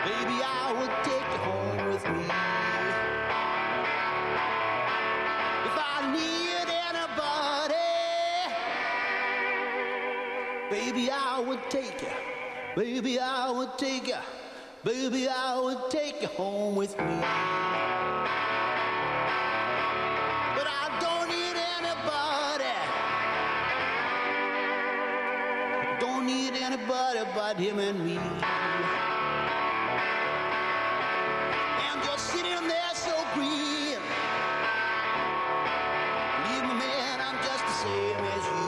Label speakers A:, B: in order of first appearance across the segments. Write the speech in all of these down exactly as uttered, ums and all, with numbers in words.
A: Baby, I would take you home with me. If I need anybody, baby, I would take you. Baby, I would take you. Baby, I would take you home with me. But I don't need anybody. Don't need anybody but him and me. I'm just sitting there so green. Believe me, man, I'm just the same as you.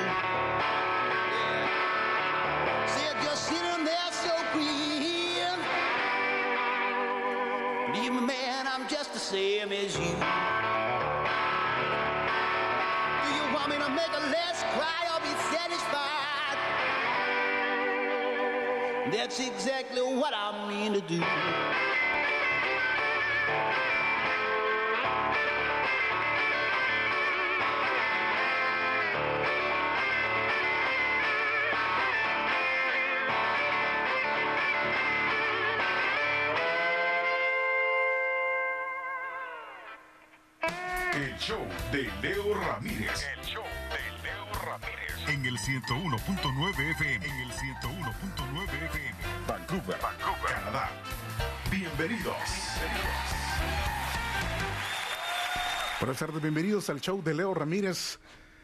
A: Yeah. Said just sitting there so green. Believe me, man, I'm just the same as you. Do you want me to make a less cry or be satisfied? That's exactly what I mean to do.
B: El show de Leo Ramírez.
C: El show de Leo Ramírez.
B: En el ciento uno punto nueve F M. En el ciento uno punto nueve F M. Vancouver, Vancouver, Canadá. Bienvenidos. Bienvenidos.
D: Buenas tardes, bienvenidos al show de Leo Ramírez.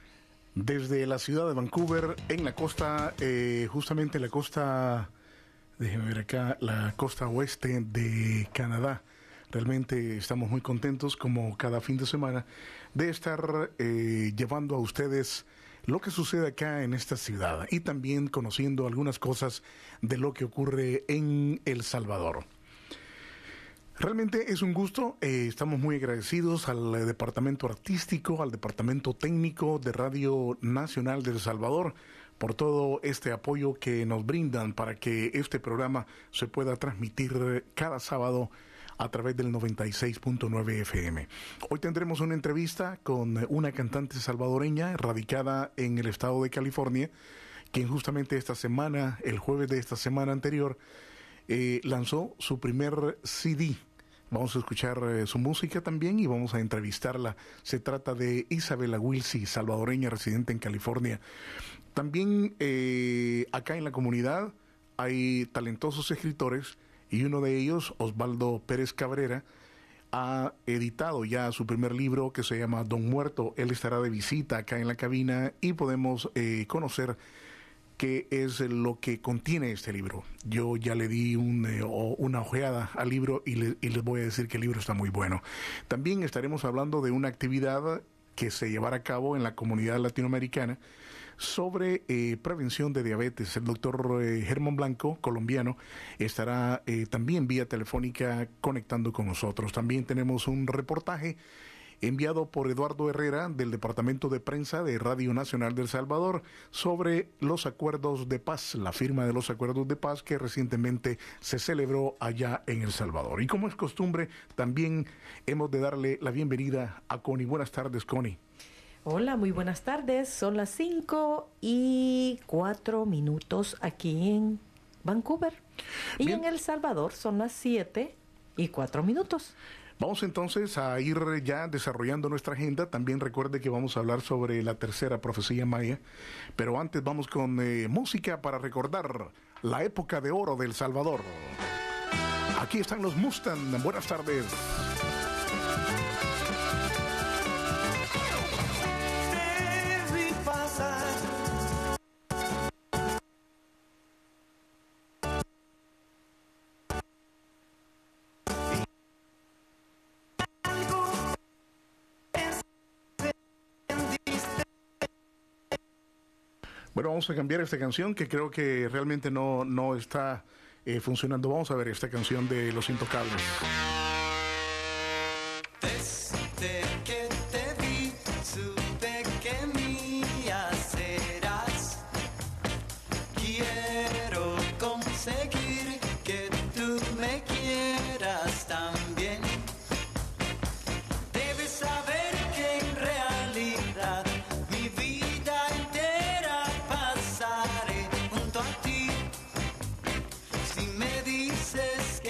D: Desde la ciudad de Vancouver, en la costa, eh, justamente la costa, déjenme ver acá, la costa oeste de Canadá. Realmente estamos muy contentos, como cada fin de semana, de estar eh, llevando a ustedes lo que sucede acá en esta ciudad y también conociendo algunas cosas de lo que ocurre en El Salvador. Realmente es un gusto, eh, estamos muy agradecidos al eh, departamento artístico, al departamento técnico de Radio Nacional de El Salvador por todo este apoyo que nos brindan para que este programa se pueda transmitir cada sábado a través del noventa y seis punto nueve F M. Hoy tendremos una entrevista con una cantante salvadoreña radicada en el estado de California, quien justamente esta semana, el jueves de esta semana anterior, eh, lanzó su primer C D. Vamos a escuchar eh, su música también y vamos a entrevistarla. Se trata de Isabela Wilsi, salvadoreña residente en California. También eh, acá en la comunidad hay talentosos escritores y uno de ellos, Osvaldo Pérez Cabrera, ha editado ya su primer libro que se llama Don Muerto. Él estará de visita acá en la cabina y podemos eh, conocer qué es lo que contiene este libro. Yo ya le di un, eh, una ojeada al libro y, le, y les voy a decir que el libro está muy bueno. También estaremos hablando de una actividad que se llevará a cabo en la comunidad latinoamericana sobre eh, prevención de diabetes. El doctor eh, Germán Blanco, colombiano, estará eh, también vía telefónica conectando con nosotros. También tenemos un reportaje enviado por Eduardo Herrera del Departamento de Prensa de Radio Nacional de El Salvador sobre los acuerdos de paz, la firma de los acuerdos de paz que recientemente se celebró allá en El Salvador. Y como es costumbre, también hemos de darle la bienvenida a Connie. Buenas tardes, Connie.
E: Hola, muy buenas tardes. Son las cinco y cuatro minutos aquí en Vancouver. Y Bien. En El Salvador son las siete y cuatro minutos.
D: Vamos entonces a ir ya desarrollando nuestra agenda. También recuerde que vamos a hablar sobre la tercera profecía maya. Pero antes vamos con eh, música para recordar la época de oro de El Salvador. Aquí están los Mustang. Buenas tardes. Bueno, vamos a cambiar esta canción que creo que realmente no, no está eh, funcionando. Vamos a ver esta canción de Los Intocables.
F: Desde que te vi, supe que mía serás. Quiero conseguir que tú me quieras también. Debes saber que en realidad mi vida entera pasaré junto a ti. Si me dices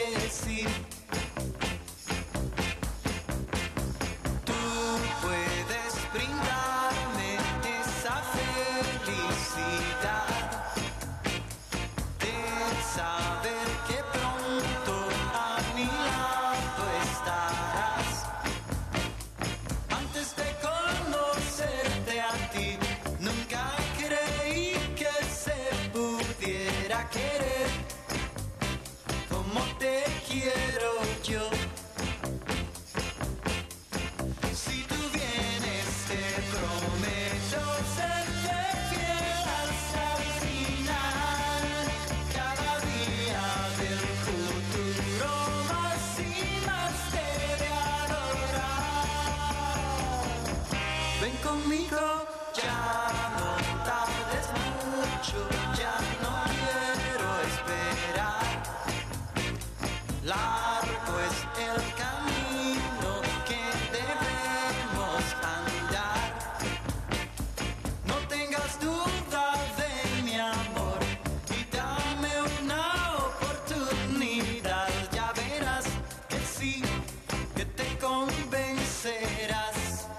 F: Largo es el camino que debemos andar. No tengas duda de mi amor y dame una oportunidad. Ya verás que sí, que te convencerás.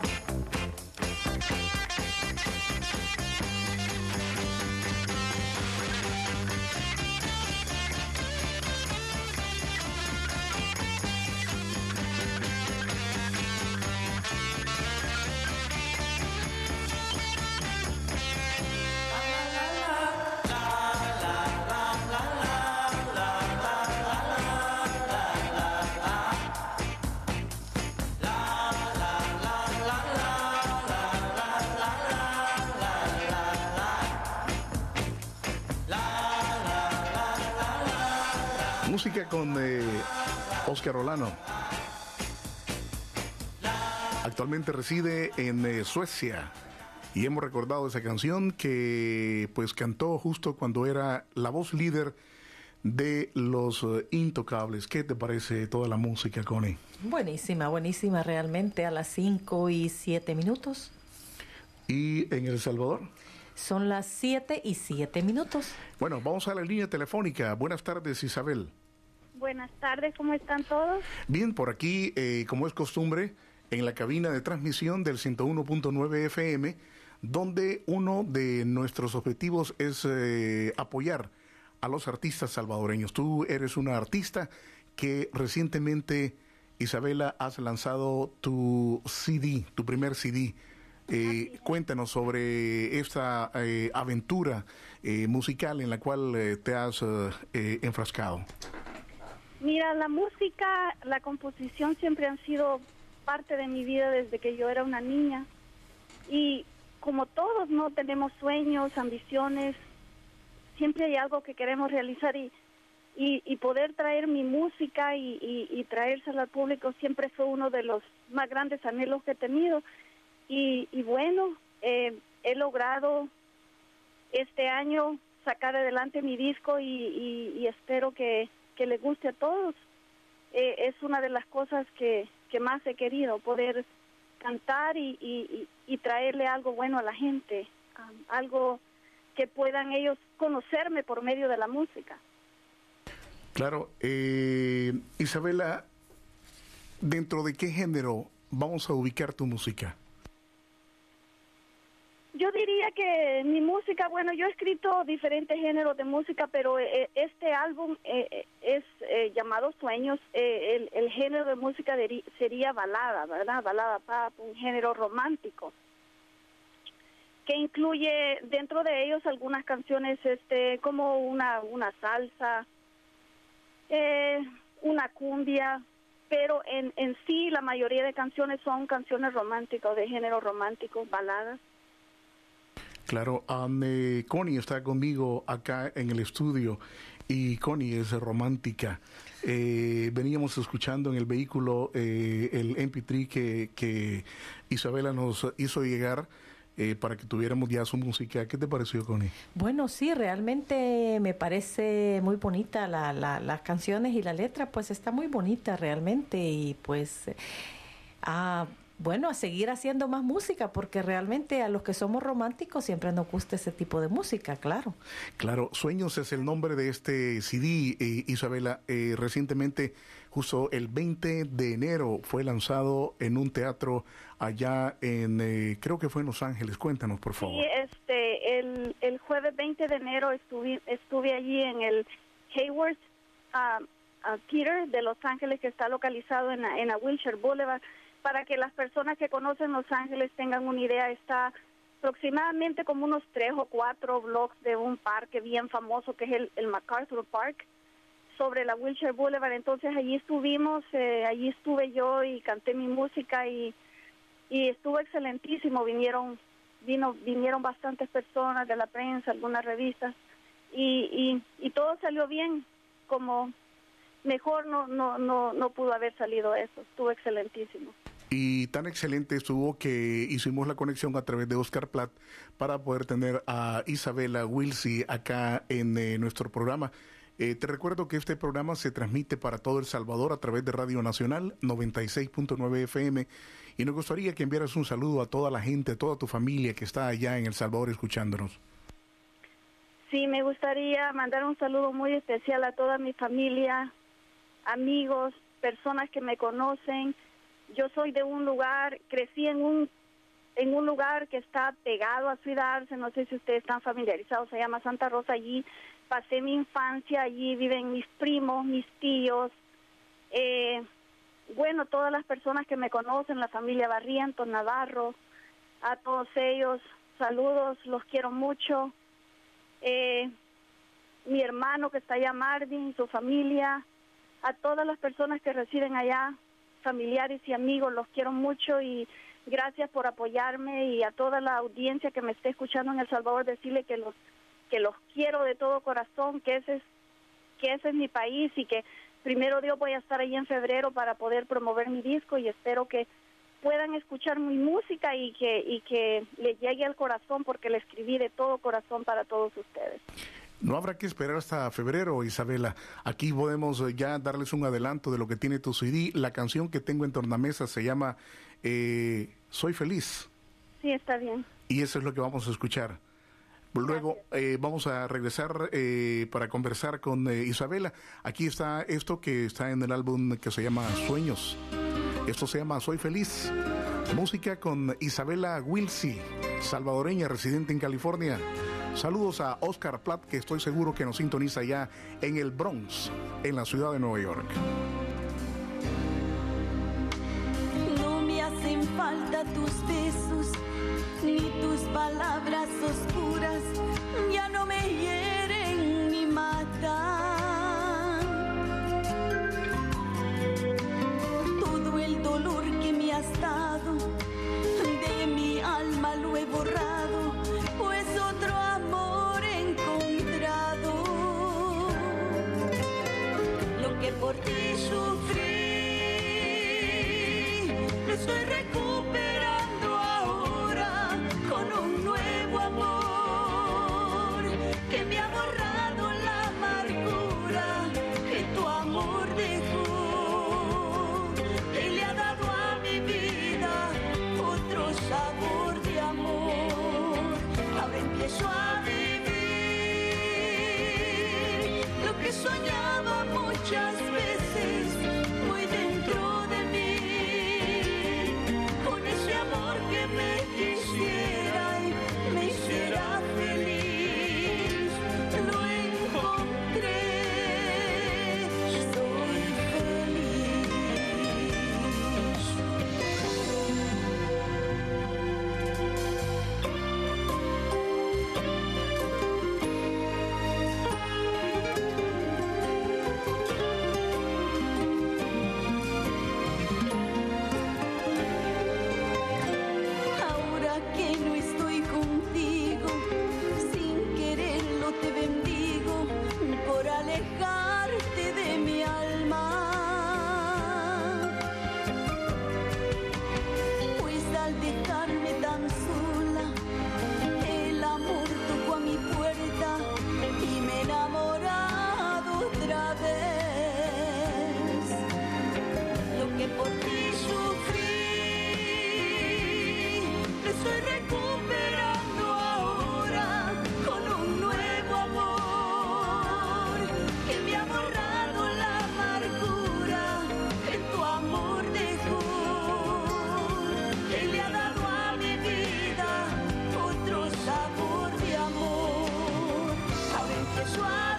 D: Música con eh, Oscar Olano. Actualmente reside en eh, Suecia y hemos recordado esa canción que pues cantó justo cuando era la voz líder de Los eh, Intocables. ¿Qué te parece toda la música, Connie?
E: Buenísima, buenísima realmente, a las cinco y siete minutos.
D: ¿Y en El Salvador?
E: Son las siete y siete minutos.
D: Bueno, vamos a la línea telefónica. Buenas tardes, Isabel.
G: Buenas tardes, ¿cómo están todos?
D: Bien, por aquí, eh, como es costumbre, en la cabina de transmisión del ciento uno punto nueve F M, donde uno de nuestros objetivos es eh, apoyar a los artistas salvadoreños. Tú eres una artista que recientemente, Isabela, has lanzado tu C D, tu primer C D. Eh, cuéntanos sobre esta eh, aventura eh, musical en la cual eh, te has eh, eh, enfrascado.
G: Mira, la música, la composición siempre han sido parte de mi vida desde que yo era una niña. Y como todos, ¿no? Tenemos sueños, ambiciones, siempre hay algo que queremos realizar y, y, y poder traer mi música y, y, y traérsela al público siempre fue uno de los más grandes anhelos que he tenido. Y, y bueno, eh, he logrado este año sacar adelante mi disco y, y, y espero que, que le guste a todos. Eh, es una de las cosas que, que más he querido, poder cantar y, y, y traerle algo bueno a la gente, um, algo que puedan ellos conocerme por medio de la música.
D: Claro, eh, Isabela, ¿dentro de qué género vamos a ubicar tu música?
G: Yo diría que mi música, bueno, yo he escrito diferentes géneros de música, pero eh, este álbum eh, es eh, llamado Sueños. Eh, el, el género de música de, sería balada, ¿verdad? Balada pop, un género romántico, que incluye dentro de ellos algunas canciones este como una, una salsa, eh, una cumbia, pero en, en sí la mayoría de canciones son canciones románticas, de género romántico, baladas.
D: Claro, um, eh, Connie está conmigo acá en el estudio y Connie es romántica. Eh, veníamos escuchando en el vehículo eh, el eme pe tres que, que Isabela nos hizo llegar eh, para que tuviéramos ya su música. ¿Qué te pareció, Connie?
E: Bueno, sí, realmente me parece muy bonita la, la, las canciones y la letra, pues está muy bonita realmente y pues... Ah, bueno, a seguir haciendo más música, porque realmente a los que somos románticos siempre nos gusta ese tipo de música, claro.
D: Claro, Sueños es el nombre de este C D, eh, Isabela. Eh, recientemente, justo el veinte de enero, fue lanzado en un teatro allá en, eh, creo que fue en Los Ángeles. Cuéntanos, por favor.
G: Sí, este, el, el jueves veinte de enero estuve, estuve allí en el Hayward uh, uh, Theater de Los Ángeles, que está localizado en, en la Wilshire Boulevard. Para que las personas que conocen Los Ángeles tengan una idea, está aproximadamente como unos tres o cuatro blocks de un parque bien famoso que es el, el MacArthur Park, sobre la Wilshire Boulevard. Entonces allí estuvimos, eh, allí estuve yo y canté mi música y, y estuvo excelentísimo. Vinieron vino vinieron bastantes personas de la prensa, algunas revistas y, y, y todo salió bien, como mejor no, no, no, no pudo haber salido eso. Estuvo excelentísimo.
D: Y tan excelente estuvo que hicimos la conexión a través de Oscar Platt para poder tener a Isabela Wilsey acá en eh, nuestro programa. Eh, te recuerdo que este programa se transmite para todo El Salvador a través de Radio Nacional noventa y seis punto nueve F M y nos gustaría que enviaras un saludo a toda la gente, a toda tu familia que está allá en El Salvador escuchándonos.
G: Sí, me gustaría mandar un saludo muy especial a toda mi familia, amigos, personas que me conocen. Yo soy de un lugar, crecí en un en un lugar que está pegado a Ciudad Arce, no sé si ustedes están familiarizados, se llama Santa Rosa. Allí pasé mi infancia, allí viven mis primos, mis tíos, eh, bueno, todas las personas que me conocen, la familia Barrientos, Navarro, a todos ellos, saludos, los quiero mucho. Eh, mi hermano que está allá, Marvin, su familia, a todas las personas que residen allá, familiares y amigos, los quiero mucho y gracias por apoyarme, y a toda la audiencia que me esté escuchando en El Salvador, decirle que los que los quiero de todo corazón, que ese es que ese es mi país y que primero Dios voy a estar ahí en febrero para poder promover mi disco, y espero que puedan escuchar mi música y que y que le llegue al corazón, porque le escribí de todo corazón para todos ustedes.
D: No habrá que esperar hasta febrero, Isabela. Aquí podemos ya darles un adelanto de lo que tiene tu C D. La canción que tengo en tornamesa se llama eh, Soy Feliz.
G: Sí, está bien.
D: Y eso es lo que vamos a escuchar. Luego eh, vamos a regresar eh, para conversar con eh, Isabela. Aquí está esto que está en el álbum que se llama Sueños. Esto se llama Soy Feliz. Música con Isabela Wilsey, salvadoreña, residente en California. Saludos a Oscar Platt, que estoy seguro que nos sintoniza ya en el Bronx, en la ciudad de Nueva York.
H: No me hacen falta tus besos, ni tus palabras oscuras, ya no me hieren ni matan. Todo el dolor que me has dado, de mi alma lo he borrado, pues otro amor he encontrado. Lo que por ti sufrí, lo estoy recuperando ahora con un nuevo amor que me ha borrado la amargura que tu amor dejó, y le ha dado a mi vida otro sabor de amor. Ahora empiezo a vivir lo que soñaba muchas veces muy dentro de mí, con ese amor que me quisiera y me hiciera feliz. Lo encontré, soy feliz. Ahora que no estoy contigo, sin quererlo te bendigo por alejarte de mi alma. Pues al dejarme tan sola, el amor tocó a mi puerta y me he enamorado otra vez. Lo que por ti sufrí, lo estoy recuperando ahora con un nuevo amor que me ha borrado la amargura que tu amor dejó, que le ha dado a mi vida otro sabor de amor. Ahora empiezo a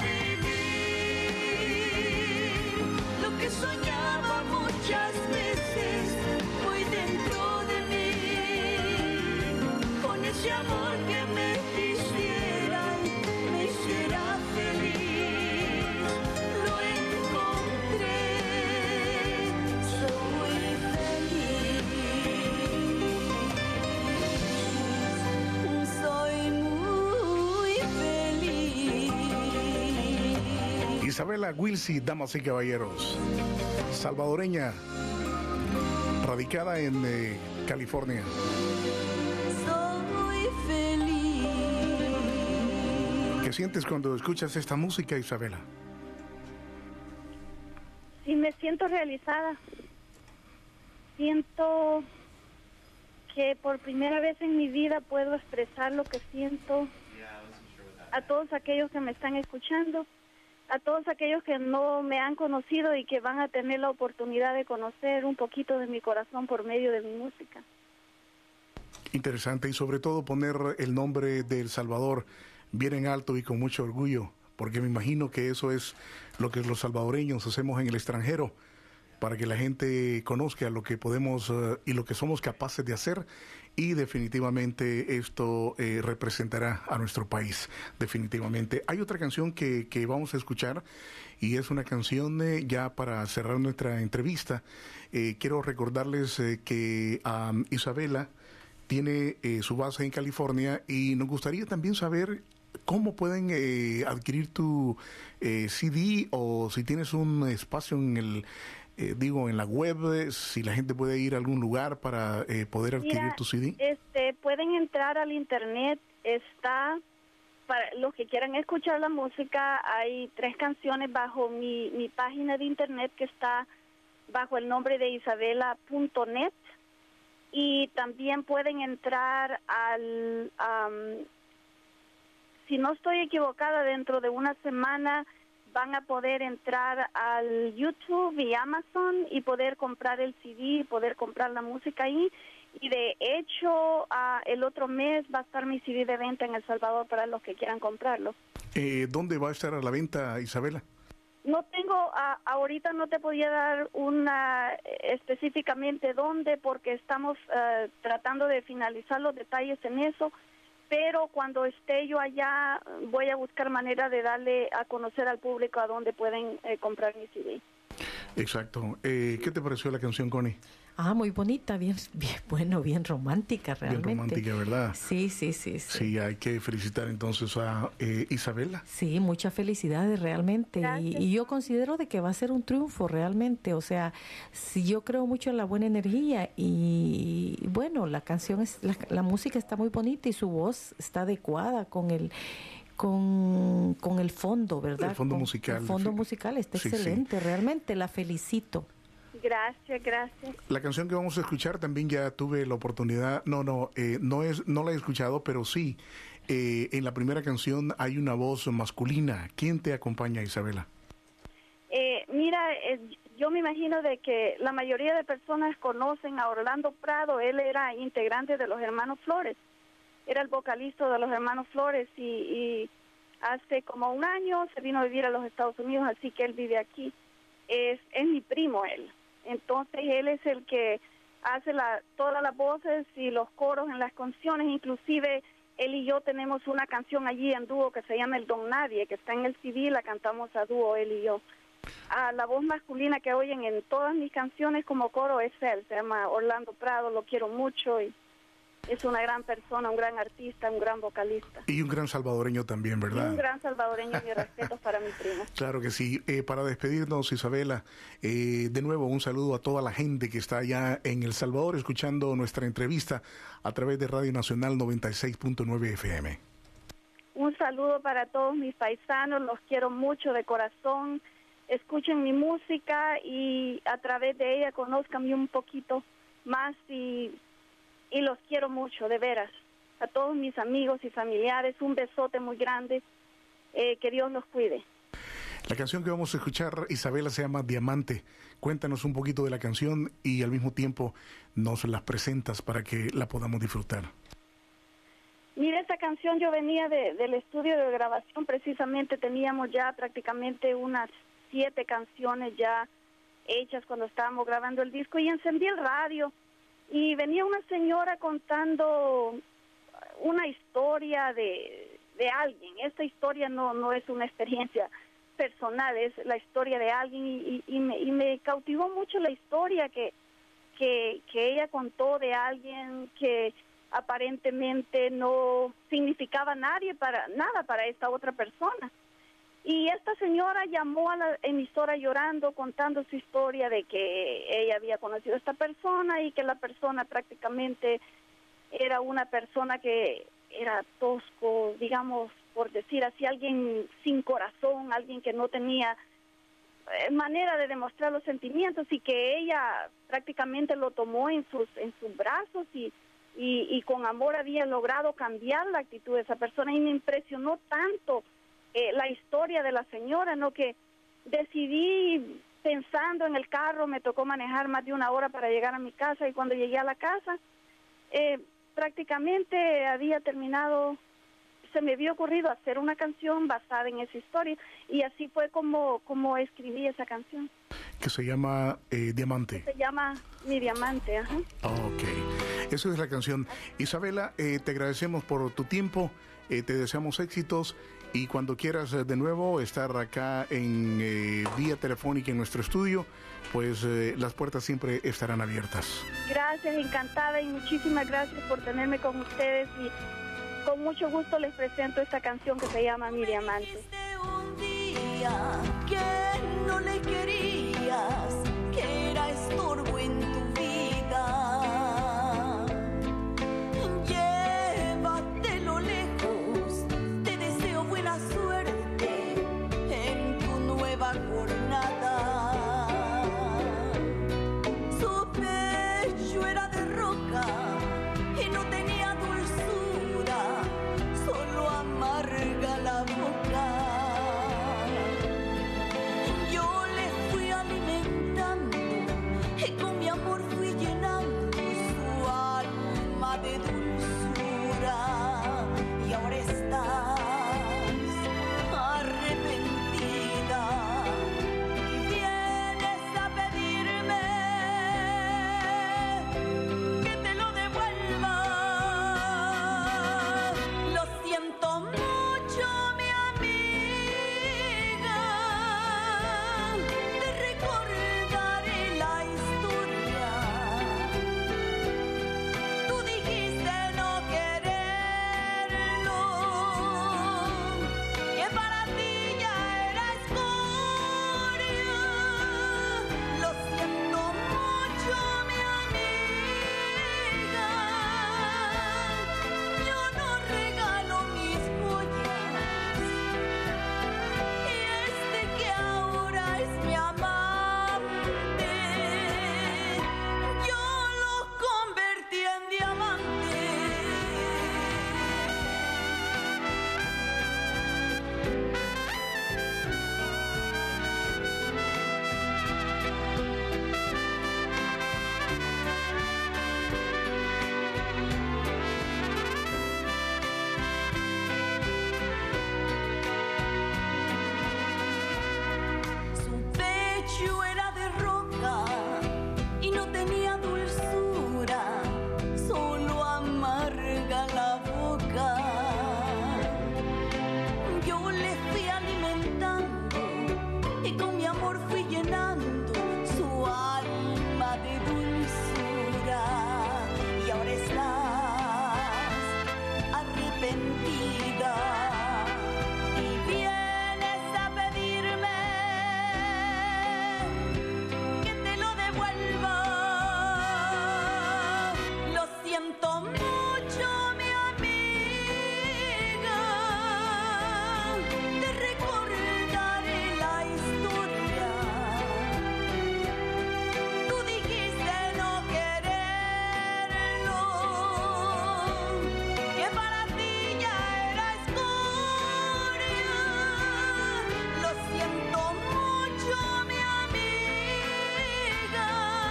H: vivir lo que soñaba muchas veces muy dentro de mí, con ese amor que me quisiera y me hiciera feliz. Lo encontré, soy feliz, soy muy feliz.
D: Isabela Wilsey, damas y caballeros, salvadoreña, radicada en eh, California.
H: Soy feliz.
D: ¿Qué sientes cuando escuchas esta música, Isabela?
G: y me siento realizada. Siento que por primera vez en mi vida puedo expresar lo que siento a todos aquellos que me están escuchando, a todos aquellos que no me han conocido y que van a tener la oportunidad de conocer un poquito de mi corazón por medio de mi música.
D: Interesante, y sobre todo poner el nombre de El Salvador bien en alto y con mucho orgullo, porque me imagino que eso es lo que los salvadoreños hacemos en el extranjero, para que la gente conozca lo que podemos uh, y lo que somos capaces de hacer, y definitivamente esto eh, representará a nuestro país, definitivamente. Hay otra canción que, que vamos a escuchar, y es una canción eh, ya para cerrar nuestra entrevista. Eh, quiero recordarles eh, que um, Isabela tiene eh, su base en California, y nos gustaría también saber cómo pueden eh, adquirir tu eh, C D, o si tienes un espacio en el, eh, digo, en la web, eh, si la gente puede ir a algún lugar para eh, poder adquirir
G: Mira,
D: tu C D.
G: Este, pueden entrar al internet, está, para los que quieran escuchar la música, hay tres canciones bajo mi, mi página de internet, que está bajo el nombre de isabela punto net. Y también pueden entrar al, um, si no estoy equivocada, dentro de una semana van a poder entrar al YouTube y Amazon y poder comprar el C D y poder comprar la música ahí. Y de hecho, uh, el otro mes va a estar mi C D de venta en El Salvador para los que quieran comprarlo.
D: Eh, ¿Dónde va a estar a la venta, Isabela?
G: No tengo, uh, ahorita no te podía dar una específicamente dónde, porque estamos uh, tratando de finalizar los detalles en eso, pero cuando esté yo allá voy a buscar manera de darle a conocer al público a dónde pueden eh, comprar mi C D.
D: Exacto. Eh, ¿Qué te pareció la canción, Connie?
E: Ah, muy bonita, bien, bien, bueno, bien romántica realmente.
D: Bien romántica, ¿verdad?
E: Sí, sí, sí, sí.
D: Sí, hay que felicitar entonces a eh, Isabela.
E: Sí, muchas felicidades realmente. Y, y yo considero de que va a ser un triunfo realmente. O sea, si yo creo mucho en la buena energía, y bueno, la canción es, la, la música está muy bonita y su voz está adecuada con el con, con el fondo, ¿verdad?
D: El fondo
E: con,
D: musical.
E: El fondo musical está
D: sí,
E: excelente,
D: sí.
E: Realmente la felicito.
G: Gracias, gracias.
D: La canción que vamos a escuchar también ya tuve la oportunidad, no, no, eh, no es, no la he escuchado, pero sí, eh, en la primera canción hay una voz masculina. ¿Quién te acompaña, Isabela?
G: Eh, mira, eh, yo me imagino de que la mayoría de personas conocen a Orlando Prado. Él era integrante de los Hermanos Flores, era el vocalista de los Hermanos Flores, y, y hace como un año se vino a vivir a los Estados Unidos, así que él vive aquí. Es, es mi primo él. Entonces él es el que hace la, todas las voces y los coros en las canciones. Inclusive él y yo tenemos una canción allí en dúo que se llama El Don Nadie, que está en el C D, la cantamos a dúo él y yo. Ah, la voz masculina que oyen en todas mis canciones como coro es él, se llama Orlando Prado, lo quiero mucho y es una gran persona, un gran artista, un gran vocalista.
D: Y un gran salvadoreño también, ¿verdad?
G: Y un gran salvadoreño, y respetos para mi primo.
D: Claro que sí. Eh, para despedirnos, Isabela, eh, de nuevo un saludo a toda la gente que está allá en El Salvador escuchando nuestra entrevista a través de Radio Nacional noventa y seis punto nueve F M.
G: Un saludo para todos mis paisanos, los quiero mucho de corazón. Escuchen mi música y a través de ella conózcanme un poquito más, y y los quiero mucho, de veras. A todos mis amigos y familiares, un besote muy grande. Eh, que Dios los cuide.
D: La canción que vamos a escuchar, Isabela, se llama Diamante. Cuéntanos un poquito de la canción y al mismo tiempo nos la presentas para que la podamos disfrutar.
G: Mira, esta canción yo venía de, del estudio de grabación, precisamente teníamos ya prácticamente unas siete canciones ya hechas cuando estábamos grabando el disco, y encendí el radio. Y venía una señora contando una historia de, de alguien. Esta historia no, no es una experiencia personal, es la historia de alguien, y, y, y, me, y me cautivó mucho la historia que, que, que ella contó de alguien que aparentemente no significaba nadie para, nada para esta otra persona. Y esta señora llamó a la emisora llorando, contando su historia de que ella había conocido a esta persona y que la persona prácticamente era una persona que era tosco, digamos, por decir así, alguien sin corazón, alguien que no tenía eh, manera de demostrar los sentimientos y que ella prácticamente lo tomó en sus en sus brazos y, y, y con amor había logrado cambiar la actitud de esa persona y me impresionó tanto eh, la historia de la señora, ¿no? Que decidí, pensando en el carro, me tocó manejar más de una hora para llegar a mi casa y cuando llegué a la casa eh, prácticamente había terminado, se me había ocurrido hacer una canción basada en esa historia y así fue como, como escribí esa canción.
D: Que se llama eh, Diamante.
G: Se llama Mi Diamante, ajá.
D: Ok, esa es la canción. Isabela, eh, te agradecemos por tu tiempo, eh, te deseamos éxitos y cuando quieras eh, de nuevo estar acá en eh, vía telefónica en nuestro estudio, pues eh, las puertas siempre estarán abiertas.
G: Gracias, encantada y muchísimas gracias por tenerme con ustedes y con mucho gusto les presento esta canción que se llama Mi Diamante.
H: Un día que no le querías, que era estorbo en tu vida. Llévatelo lejos, te deseo buena suerte en tu nueva jornada. Su pecho era de roca y no tenía dulzura, solo amarga la boca. Yo le fui alimentando y con mi amor fui llenando su alma de dulzura y ahora estás arrepentida y vienes a pedirme que te lo devuelva. Lo siento mucho, mi amiga, te recordaré la historia. Tú dijiste no quererlo, que para ti ya era escoria. Lo siento mucho, mi amiga, yo no regalo mis joyas y este que ahora es mi amante, yo lo convertí en diamante. Su pecho era de roca y no tenía dulzura, solo amarga la boca. Yo le fui alimentando y con mi amor fui llenando su alma de dulzura y ahora estás arrepentida y vienes a pedirme que te lo devuelva. Lo siento mucho, mi amiga, te recordaré la historia. Tú dijiste no quererlo, que para ti ya era escoria. Lo siento mucho, mi amiga,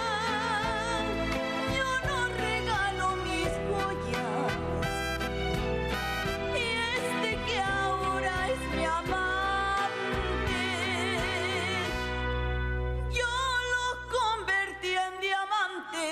H: yo no regalo mis joyas y este que ahora es mi amante, yo lo convertí en diamante.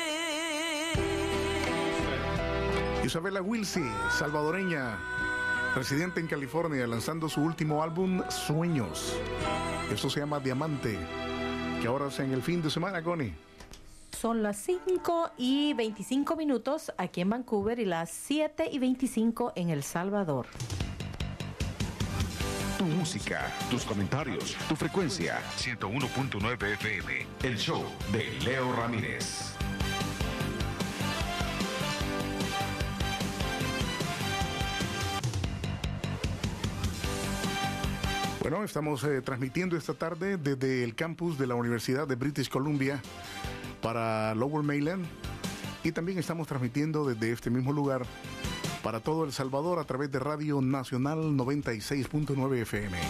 D: Isabela Wilsi, salvadoreña, residente en California, lanzando su último álbum, Sueños. Esto se llama Diamante, que ahora es en el fin de semana, Connie.
E: Son las cinco y veinticinco minutos aquí en Vancouver y las siete y veinticinco en El Salvador.
B: Tu música, tus comentarios, tu frecuencia. ciento uno punto nueve F M. El show de Leo Ramírez.
D: Bueno, estamos eh, transmitiendo esta tarde desde el campus de la Universidad de British Columbia para Lower Mainland y también estamos transmitiendo desde este mismo lugar para todo El Salvador a través de Radio Nacional noventa y seis punto nueve F M.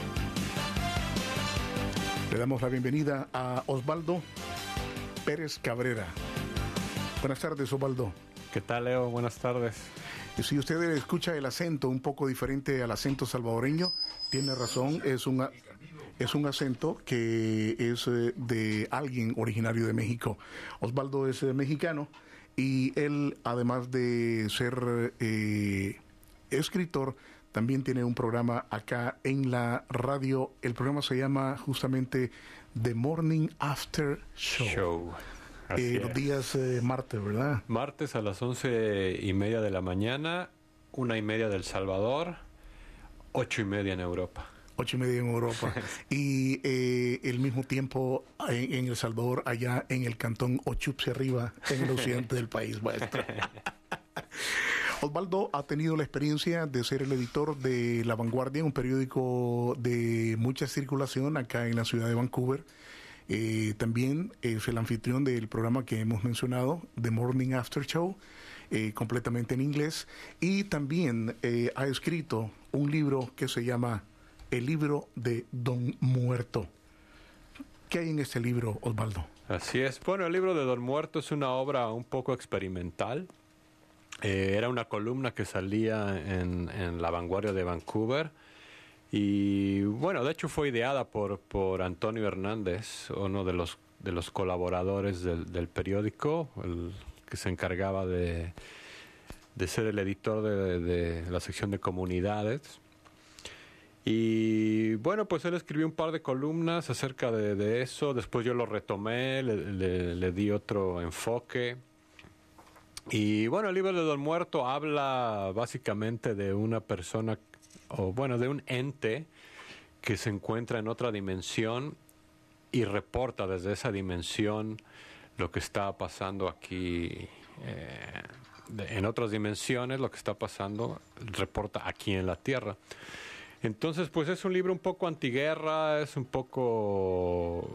D: Le damos la bienvenida a Osvaldo Pérez Cabrera. Buenas tardes, Osvaldo.
I: ¿Qué tal, Leo? Buenas tardes.
D: Si usted escucha el acento un poco diferente al acento salvadoreño, tiene razón, es un, es un acento que es eh, de alguien originario de México. Osvaldo es eh, mexicano y él, además de ser eh, escritor, también tiene un programa acá en la radio. El programa se llama justamente The Morning After Show.
I: Show.
D: Eh, los días eh, martes, ¿verdad?
I: Martes a las once y media de la mañana, una y media del Salvador, ocho y media en Europa.
D: Ocho y media en Europa. Y eh, el mismo tiempo en, en El Salvador, allá en el cantón Ochupse arriba, en el occidente del país maestro. Osvaldo ha tenido la experiencia de ser el editor de La Vanguardia, un periódico de mucha circulación acá en la ciudad de Vancouver. Eh, también es el anfitrión del programa que hemos mencionado, The Morning After Show, eh, completamente en inglés, y también eh, ha escrito un libro que se llama El libro de Don Muerto. ¿Qué hay en este libro, Osvaldo?
I: Así es. Bueno, el libro de Don Muerto es una obra un poco experimental. Eh, era una columna que salía en, en La Vanguardia de Vancouver. Y bueno, de hecho fue ideada por, por Antonio Hernández, uno de los, de los colaboradores del, del periódico, el que se encargaba de, de ser el editor de, de la sección de comunidades. Y bueno, pues él escribió un par de columnas acerca de, de eso, después yo lo retomé, le, le, le di otro enfoque. Y bueno, el libro de Don Muerto habla básicamente de una persona, o bueno, de un ente que se encuentra en otra dimensión y reporta desde esa dimensión lo que está pasando aquí, eh, de, en otras dimensiones, lo que está pasando, reporta aquí en la Tierra. Entonces, pues es un libro un poco antiguerra, es un poco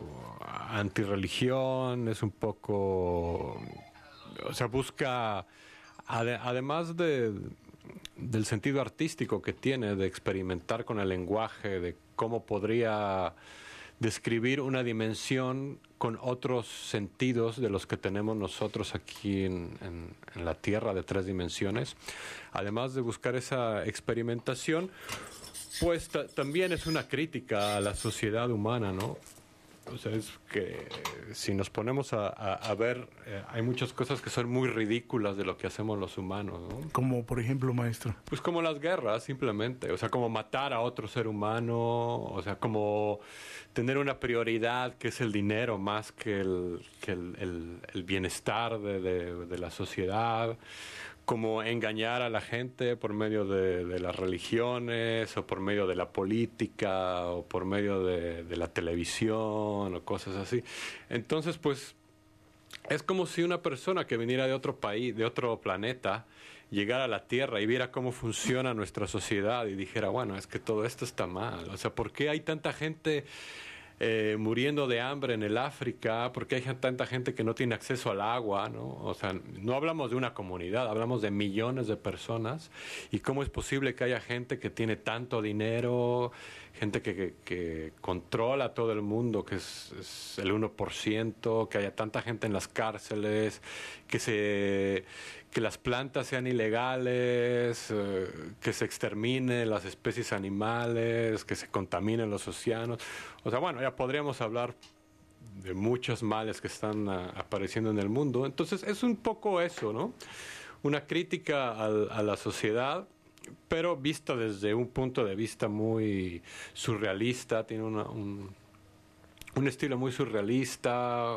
I: antirreligión, es un poco, o sea, busca, ade, además de del sentido artístico que tiene, de experimentar con el lenguaje, de cómo podría describir una dimensión con otros sentidos de los que tenemos nosotros aquí en, en, en la Tierra de tres dimensiones. Además de buscar esa experimentación, pues ta- también es una crítica a la sociedad humana, ¿no? O sea, es que si nos ponemos a, a, a ver, eh, hay muchas cosas que son muy ridículas de lo que hacemos los humanos, ¿no?
D: Como por ejemplo, maestro.
I: Pues como las guerras, simplemente. O sea, como matar a otro ser humano, o sea, como tener una prioridad que es el dinero más que el, que el, el, el bienestar de, de, de la sociedad. Como engañar a la gente por medio de, de las religiones, o por medio de la política, o por medio de, de la televisión, o cosas así. Entonces, pues, es como si una persona que viniera de otro país, de otro planeta, llegara a la Tierra y viera cómo funciona nuestra sociedad y dijera, bueno, es que todo esto está mal. O sea, ¿por qué hay tanta gente Eh, muriendo de hambre en el África? Porque hay tanta gente que no tiene acceso al agua, ¿no? O sea, no hablamos de una comunidad, hablamos de millones de personas. ¿Y cómo es posible que haya gente que tiene tanto dinero, gente que, que, que controla todo el mundo, que es, es el uno por ciento, que haya tanta gente en las cárceles, que se... que las plantas sean ilegales, eh, que se exterminen las especies animales, que se contaminen los océanos? O sea, bueno, ya podríamos hablar de muchos males que están a, apareciendo en el mundo. Entonces, es un poco eso, ¿no? Una crítica al, a la sociedad, pero vista desde un punto de vista muy surrealista. Tiene una, un, un estilo muy surrealista.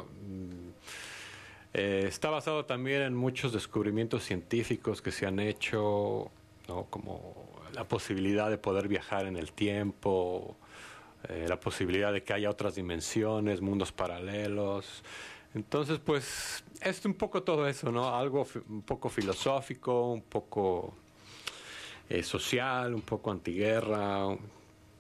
I: Eh, está basado también en muchos descubrimientos científicos que se han hecho, ¿no? Como la posibilidad de poder viajar en el tiempo, eh, la posibilidad de que haya otras dimensiones, mundos paralelos. Entonces, pues, es un poco todo eso, ¿no? Algo fi- un poco filosófico, un poco eh, social, un poco antiguerra,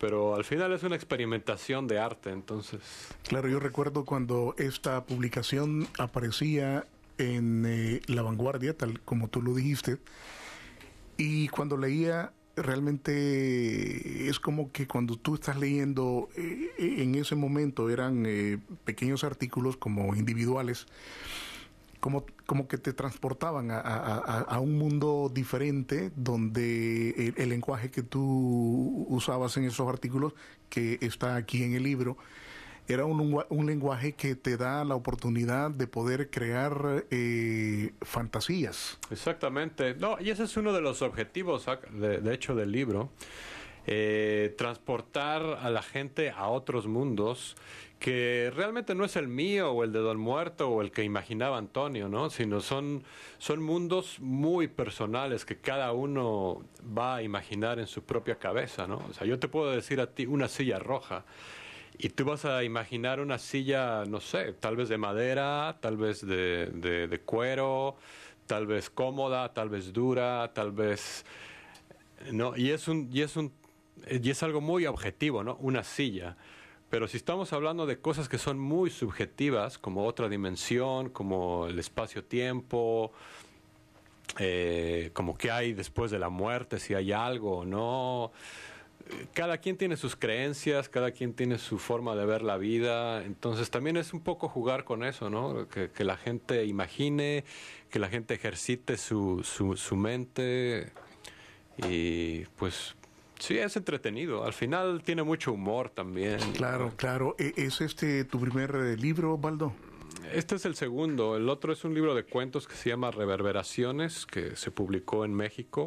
I: pero al final es una experimentación de arte, entonces...
D: Claro, yo recuerdo cuando esta publicación aparecía en eh, La Vanguardia, tal como tú lo dijiste, y cuando leía, realmente es como que cuando tú estás leyendo, eh, en ese momento eran eh, pequeños artículos como individuales, como, como que te transportaban a, a, a, a un mundo diferente, donde el, el lenguaje que tú usabas en esos artículos, que está aquí en el libro, era un, un lenguaje que te da la oportunidad de poder crear eh, fantasías.
I: Exactamente. No, y ese es uno de los objetivos, de, de hecho, del libro. Eh, transportar a la gente a otros mundos que realmente no es el mío o el de Don Muerto o el que imaginaba Antonio, ¿no? Sino son, son mundos muy personales que cada uno va a imaginar en su propia cabeza, ¿no? O sea, yo te puedo decir a ti una silla roja y tú vas a imaginar una silla, no sé, tal vez de madera, tal vez de, de, de cuero, tal vez cómoda, tal vez dura, tal vez... ¿no? Y es un, y es un, y es algo muy objetivo, ¿no? Una silla. Pero si estamos hablando de cosas que son muy subjetivas, como otra dimensión, como el espacio-tiempo, eh, como qué hay después de la muerte, si hay algo o no... Cada quien tiene sus creencias, cada quien tiene su forma de ver la vida, entonces también es un poco jugar con eso, ¿no? Que, que la gente imagine, que la gente ejercite su, su, su mente y pues sí, es entretenido. Al final tiene mucho humor también.
D: Claro, claro. ¿Es este tu primer libro, Osvaldo?
I: Este es el segundo. El otro es un libro de cuentos que se llama Reverberaciones, que se publicó en México.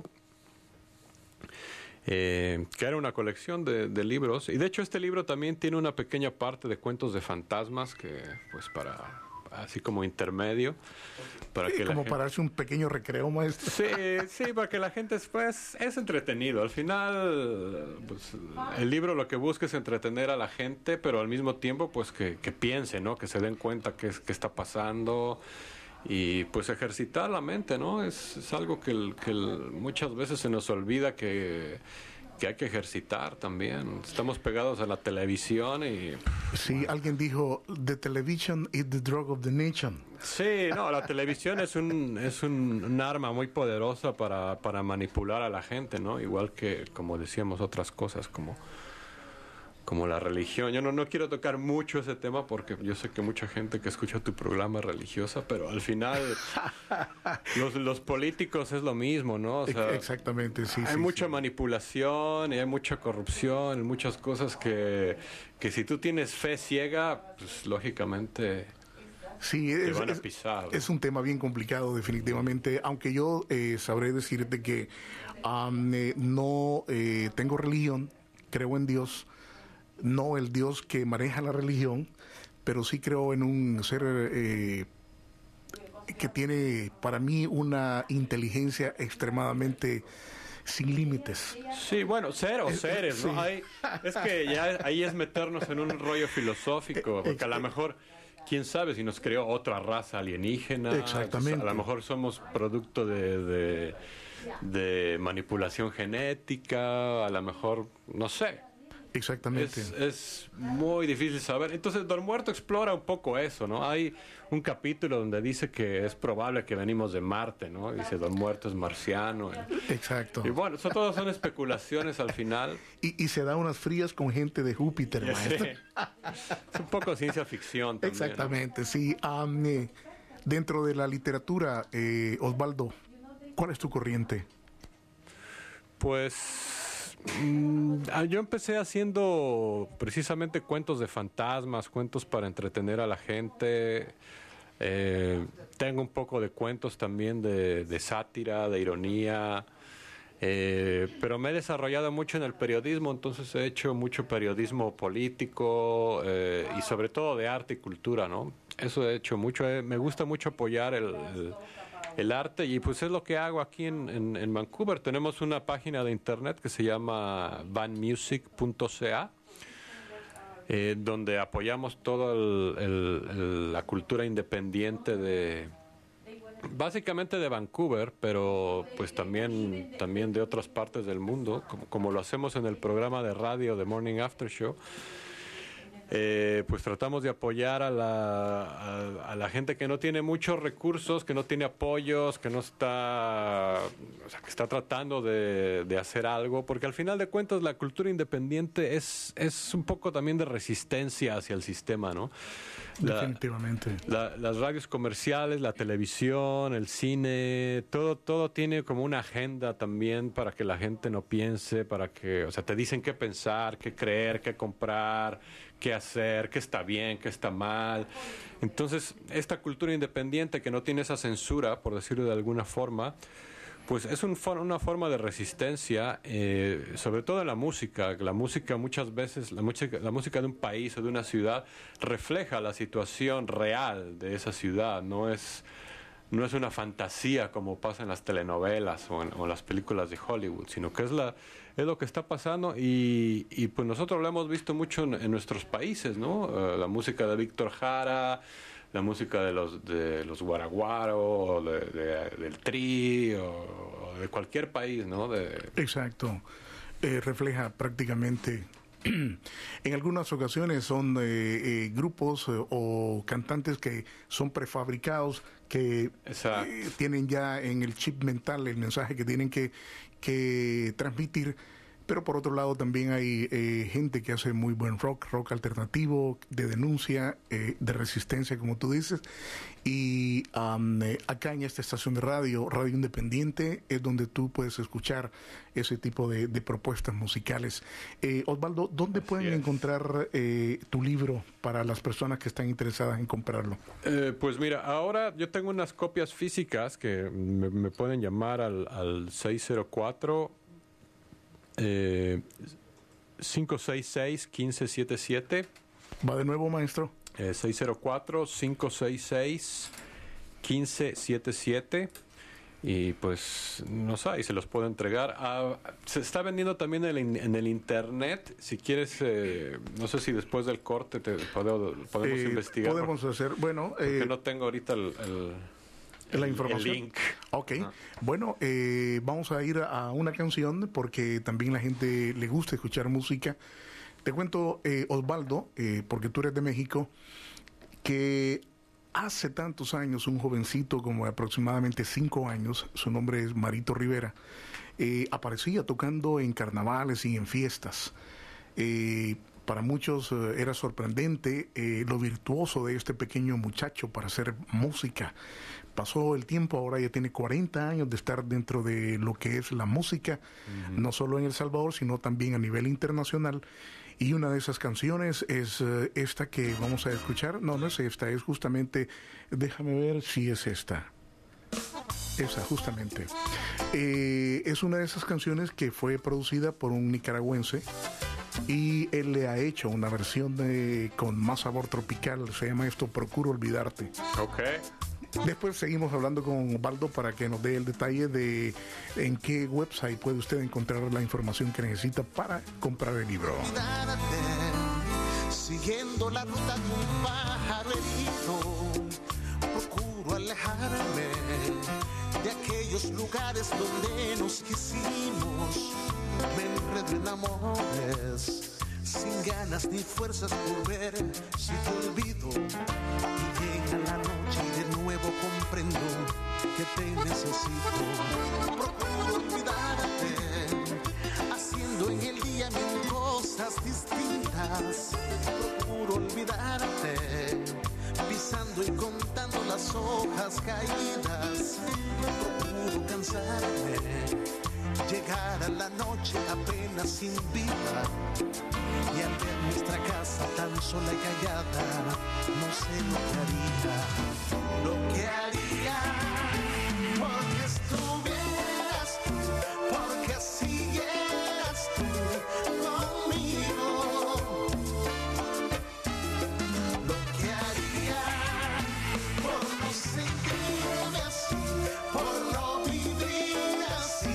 I: Eh, que era una colección de, de libros, y de hecho este libro también tiene una pequeña parte de cuentos de fantasmas que pues para así como intermedio para
D: sí,
I: que
D: como
I: la gente...
D: para darse un pequeño recreo, maestro.
I: Sí, sí, para que la gente después es entretenido. Al final pues, el libro lo que busca es entretener a la gente, pero al mismo tiempo pues que, que piense, ¿no? Que se den cuenta qué, qué está pasando y pues ejercitar la mente, ¿no? Es, es algo que, el, que el, muchas veces se nos olvida que, que hay que ejercitar también. Estamos pegados a la televisión y...
D: Sí, bueno. Alguien dijo, the television is the drug of the nation.
I: Sí, no, la televisión es un, es un, un arma muy poderosa para, para manipular a la gente, ¿no? Igual que, como decíamos, otras cosas como... como la religión. Yo no, no quiero tocar mucho ese tema porque yo sé que mucha gente que escucha tu programa es religiosa, pero al final los, los políticos es lo mismo, ¿no? O sea,
D: exactamente, sí.
I: Hay
D: sí,
I: mucha
D: sí.
I: manipulación y hay mucha corrupción, muchas cosas que, que si tú tienes fe ciega, pues lógicamente...
D: Sí,
I: te
D: es,
I: van a
D: es,
I: pisar.
D: Es un tema bien complicado, definitivamente, aunque yo eh, sabré decirte que um, eh, no eh, tengo religión, creo en Dios, no el Dios que maneja la religión, pero sí creo en un ser eh, que tiene para mí una inteligencia extremadamente sin límites.
I: Sí, bueno, ser o seres, ¿no?
D: Sí.
I: Hay, es que ya ahí es meternos en un rollo filosófico, porque a lo mejor, quién sabe si nos creó otra raza alienígena.
D: Exactamente.
I: A lo mejor somos producto de, de, de manipulación genética, a lo mejor, no sé.
D: Exactamente.
I: Es, es muy difícil saber. Entonces, Don Muerto explora un poco eso, ¿no? Hay un capítulo donde dice que es probable que venimos de Marte, ¿no? Dice Don Muerto es marciano.
D: Exacto.
I: Y bueno, eso todas son especulaciones al final.
D: Y, y se da unas frías con gente de Júpiter,
I: Sí.
D: maestro.
I: Es un poco ciencia ficción también.
D: Exactamente, ¿no? Sí. Um, eh, dentro de la literatura, eh, Osvaldo, ¿cuál es tu corriente?
I: Pues... yo empecé haciendo precisamente cuentos de fantasmas, cuentos para entretener a la gente. Eh, tengo un poco de cuentos también de, de sátira, de ironía, eh, pero me he desarrollado mucho en el periodismo, entonces he hecho mucho periodismo político eh, y sobre todo de arte y cultura, ¿no? Eso he hecho mucho. Eh, me gusta mucho apoyar el... el el arte y pues es lo que hago aquí en, en, en Vancouver. Tenemos una página de internet que se llama van music punto c a eh, donde apoyamos toda la cultura independiente de, Básicamente de Vancouver, pero pues también, también de otras partes del mundo, como, como lo hacemos en el programa de radio de Morning After Show. Eh, pues tratamos de apoyar a la, a, a la gente que no tiene muchos recursos, que no tiene apoyos, que no está, o sea, que está tratando de, de hacer algo, porque al final de cuentas la cultura independiente es, es un poco también de resistencia hacia el sistema, ¿no? La,
D: Definitivamente.
I: La, las radios comerciales, la televisión, el cine, todo, todo tiene como una agenda también para que la gente no piense, para que, o sea, te dicen qué pensar, qué creer, qué comprar, qué hacer, qué está bien, qué está mal. Entonces, esta cultura independiente que no tiene esa censura, por decirlo de alguna forma, pues es un, una forma de resistencia, eh, sobre todo en la música. La música muchas veces, la música, la música de un país o de una ciudad refleja la situación real de esa ciudad, no es, no es una fantasía como pasa en las telenovelas o en, o en las películas de Hollywood, sino que es, la, es lo que está pasando y, y pues nosotros lo hemos visto mucho en, en nuestros países, ¿no? Uh, la música de Víctor Jara, la música de los de los Guaraguaro, o de, de, del Tri, o, o de cualquier país, ¿no? De...
D: Exacto. Eh, refleja prácticamente, en algunas ocasiones son eh, eh, grupos eh, o cantantes que son prefabricados, que eh, tienen ya en el chip mental el mensaje que tienen que, que transmitir. Pero por otro lado también hay eh, gente que hace muy buen rock, rock alternativo, de denuncia, eh, de resistencia, como tú dices. Y um, eh, acá en esta estación de radio, Radio Independiente, es donde tú puedes escuchar ese tipo de, de propuestas musicales. Eh, Osvaldo, ¿dónde Así pueden es. encontrar eh, tu libro para las personas que están interesadas en comprarlo?
I: Eh, pues mira, ahora yo tengo unas copias físicas que me, me pueden llamar al, al seis cero cuatro... Eh, cinco seis seis, uno cinco siete siete.
D: Va de nuevo, maestro.
I: Eh, seis cero cuatro, cinco seis seis, uno cinco siete siete. Y pues, no sé, y se los puedo entregar. Ah, se está vendiendo también en el, en el internet. Si quieres, eh, no sé si después del corte te puedo, podemos
D: eh,
I: investigar.
D: Podemos
I: porque,
D: hacer, bueno.
I: Porque
D: eh,
I: no tengo ahorita el... el
D: la información.
I: El link.
D: Ok.
I: Ah.
D: Bueno, eh, vamos a ir a una canción porque también la gente le gusta escuchar música. Te cuento, eh, Osvaldo, eh, porque tú eres de México, que hace tantos años un jovencito como de aproximadamente cinco años, su nombre es Marito Rivera, eh, aparecía tocando en carnavales y en fiestas. Eh, Para muchos eh, era sorprendente eh, lo virtuoso de este pequeño muchacho para hacer música. Pasó el tiempo, ahora ya tiene cuarenta años de estar dentro de lo que es la música, uh-huh. no solo en El Salvador, sino también a nivel internacional. Y una de esas canciones es uh, esta que vamos a escuchar. No, no es esta, es justamente, déjame ver si es esta. Esa, justamente. Eh, es una de esas canciones que fue producida por un nicaragüense. Y él le ha hecho una versión de, con más sabor tropical, se llama esto Procuro Olvidarte.
I: Ok.
D: Después seguimos hablando con Osvaldo para que nos dé el detalle de en qué website puede usted encontrar la información que necesita para comprar el libro.
A: Olvidarte, siguiendo la ruta de un pájaro herido, procuro alejarme de aquellos lugares donde nos quisimos. Me enredo en amores, sin ganas ni fuerzas por ver si te olvido. Y llega la noche y de nuevo comprendo que te necesito. Procuro olvidarte, haciendo en el día mil cosas distintas. Procuro olvidarte, pisando y contando las hojas caídas. Procuro cansarme, llegar a la noche apenas sin vida, y al ver nuestra casa tan sola y callada, no sé lo que haría, lo que haría, porque estuvieras, porque siguieras conmigo, lo que haría, por no sentirme así, por no vivir así.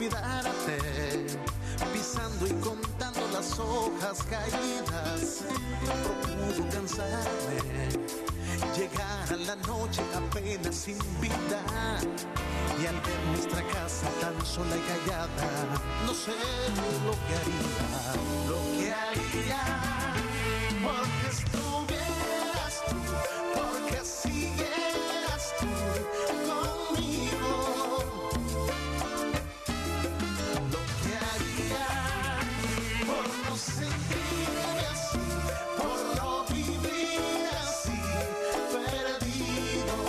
A: olvidarte, pisando y contando las hojas caídas. Procuro cansarme, llegar a la noche apenas sin vida, y al ver nuestra casa tan sola y callada, no sé lo que haría, lo que haría, porque estuvieras tú, porque siguieras tú conmigo. Lo que haría por no sentirme así, por no vivir así, perdido.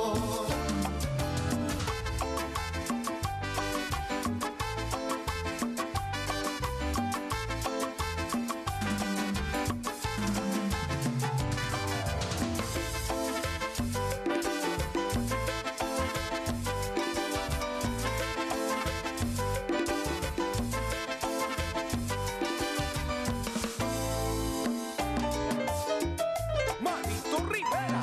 A: Manito Rivera.